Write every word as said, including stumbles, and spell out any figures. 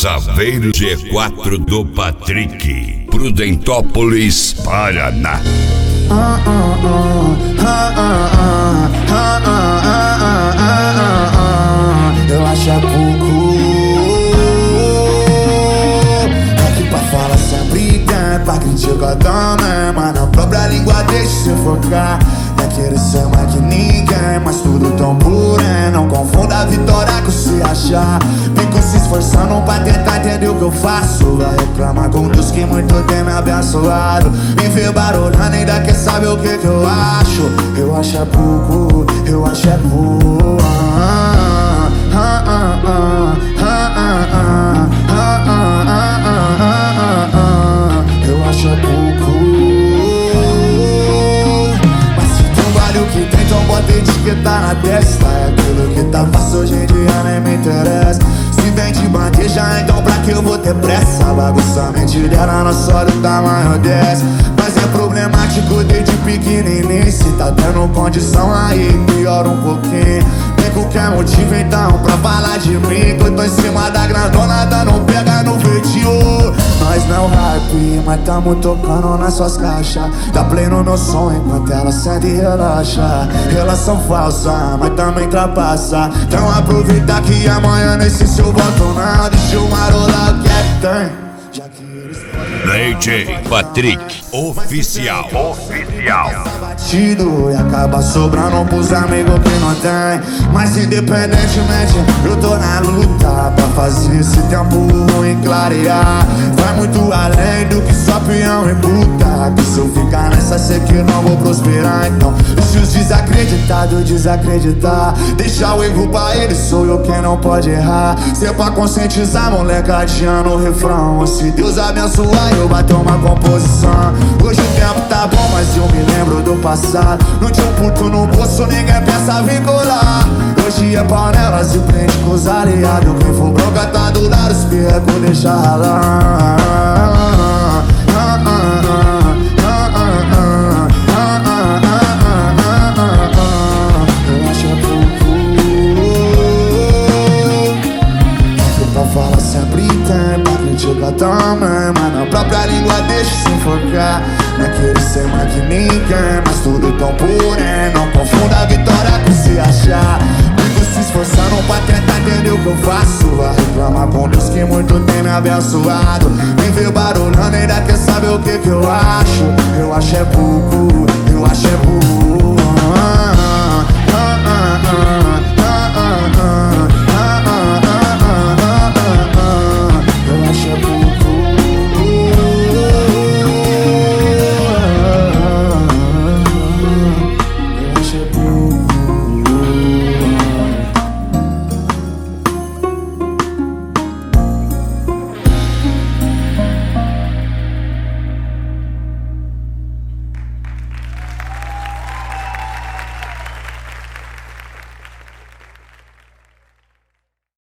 Saveiro G quatro do Patrick, Prudentópolis, Paraná. Eu acho é pouco. Aqui pra falar sempre tem, pra criticar também, mas na própria língua deixa se focar. Não quero ser mais que ninguém, mas tudo tão porém. Não confunda a vitória com se achar. Fico se esforçando pra tentar entender o que eu faço. Vai reclamar com Deus que muito tem me abençoado. Me vê barulhando, ainda quer saber o que que eu acho. Eu acho é pouco, eu acho é pouco. Ah, ah, ah, ah, ah, ah, ah, ah, ah, ah. Eu acho é pouco. O que tem, então bota etiqueta na testa. É aquilo que tá fácil hoje em dia nem me interessa. Se vem de bandeja, então pra que eu vou ter pressa? Bagunça a mente dela não só do tamanho dessa. Mas é problemático desde pequenininho. Se tá tendo condição aí, piora um pouquinho. Tem qualquer motivo então pra falar de mim. Que eu tô em cima da grandona, não pega no vídeo. Nós não hype, mas tamo tocando nas suas caixas. Dá play no meu som enquanto ela sente e relaxa. Relação falsa, mas também trapaça. Então aproveita que amanhã nesse seu voto não. Deixa eu marolar o que é que tem. D J Patrick Oficial. Oficial. Batido e acaba sobrando pros amigos que não tem. Mas independentemente, eu tô na luta pra fazer esse tempo ruim clarear. Vai muito além do que só peão e puta. Que se eu ficar nessa, sei que não vou prosperar. Então, deixa os desacreditados desacreditar. Deixa o erro pra eles, sou eu quem não pode errar. Se é pra conscientizar, molecadinha no refrão. Se Deus abençoar, eu bater uma composição. Hoje o tempo tá bom, mas eu me lembro do passado. Não tinha um puto no bolso, ninguém pensa vincular. Hoje é panelas e prende com os aliados. Quem for bronca tá do lado, os pirrecos deixa ralar. Eu acho é pouco. Que pra falar sempre tem, pra criticar também, mas na própria língua deixa se enfocar. Não quero ser mais que ninguém, mas tudo tão porém. Não confunda a vitória com se achar. Fico se esforçando pra tentar entender o que eu faço. Vai reclamar com Deus que muito tem me abençoado. Me vê barulhando, ainda quer saber o que que eu acho. Eu acho é pouco, eu acho é pouco.